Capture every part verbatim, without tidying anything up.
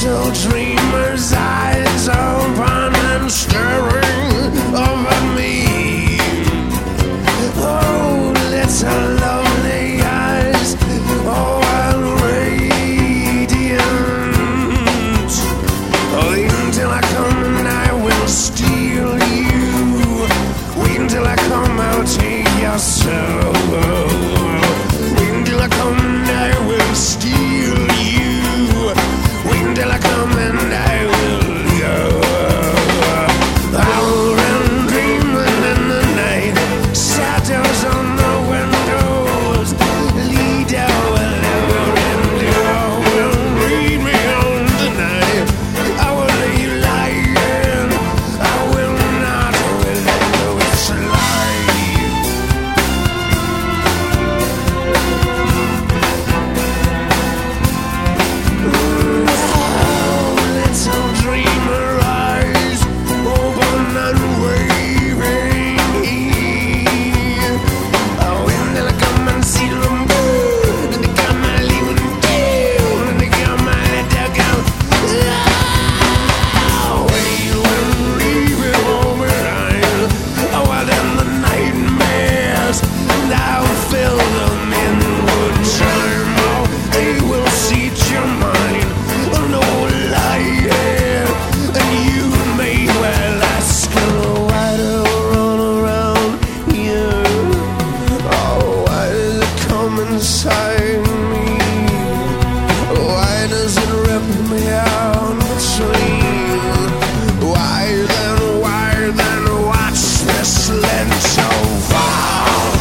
little dreamer's eyes open and staring over me. Oh, little lovely eyes, oh, and radiant. Oh, wait until I come and I will steal you. Wait until I come, I'll take your soul. Wait until I come and I will steal you. Wait until I come and I will go. I've been dreaming in the night, shadows on the windows lead over and I will read me on tonight. I will lay you lying, I will not will know it's a lie. Oh, little dreamer eyes, open and waving. Oh, when they'll come and see them good, and they come and leave them down, and they come and let them go. Oh, wait, when leaving over time, oh, well, then the nightmares, thou fill them in good time. Oh, they will seat your mind, oh, no lying, and you may well ask, oh, why do I run around here? Oh, why does it come inside me? Why does it rip me out between? Why then, why then watch this lens so far?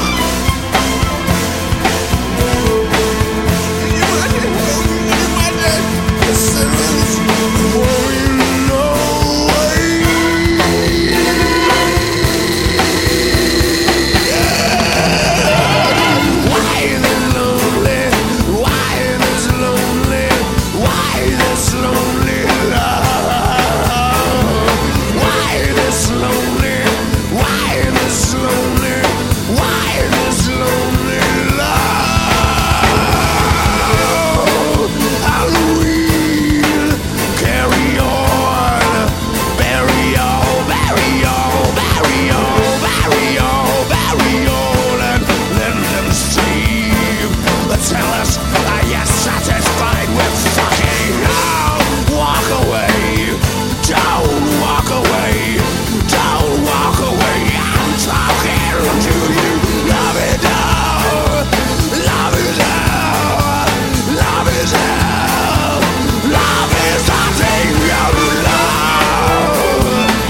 Tell us, are you satisfied with fucking? Oh, walk away, don't walk away, don't walk away. I'm talking to you. Love it all, love is all, love is all, love is the thing you love,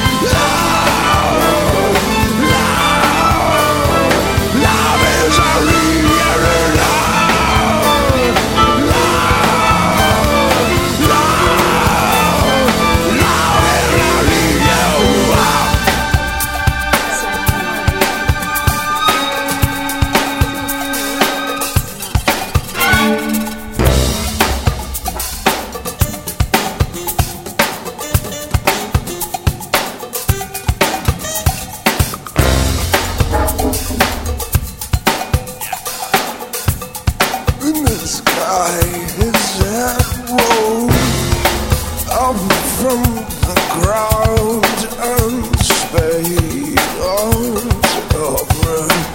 love, love, love is a real love. In the sky is that road up from the ground and spade on top.